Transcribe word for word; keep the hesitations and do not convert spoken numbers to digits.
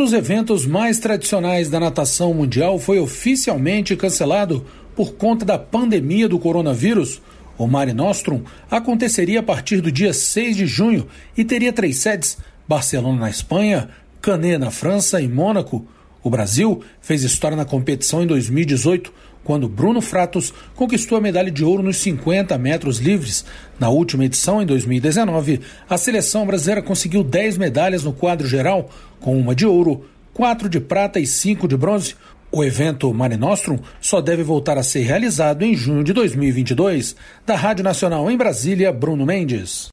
dos eventos mais tradicionais da natação mundial foi oficialmente cancelado por conta da pandemia do coronavírus. O Mare Nostrum aconteceria a partir do dia seis de junho e teria três sedes: Barcelona, na Espanha, Cannes, na França e Mônaco. O Brasil fez história na competição em dois mil e dezoito, quando Bruno Fratos conquistou a medalha de ouro nos cinquenta metros livres. Na última edição, em dois mil e dezenove, a seleção brasileira conseguiu dez medalhas no quadro geral, com uma de ouro, quatro de prata e cinco de bronze. O evento Mare Nostrum só deve voltar a ser realizado em junho de dois mil e vinte e dois. Da Rádio Nacional em Brasília, Bruno Mendes.